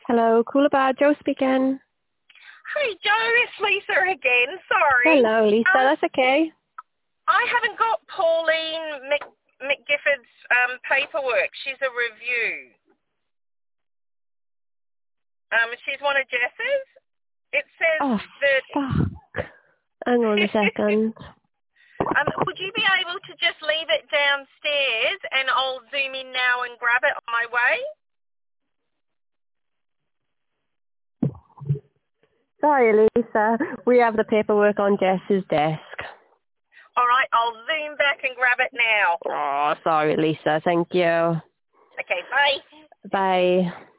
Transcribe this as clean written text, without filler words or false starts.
Hello, Coolabah, Joe speaking. Hi, Joe. It's Lisa again. Sorry. Hello, Lisa. That's okay. I haven't got Pauline McGifford's paperwork. She's a review. She's one of Jess's. It says Oh, that. fuck. Hang on a second. Would you be able to just leave it downstairs and I'll zoom in now and grab it on my way? Sorry, Lisa. We have the paperwork on Jess's desk. All right, I'll zoom back and grab it now. Oh, sorry, Lisa. Thank you. Okay, bye. Bye.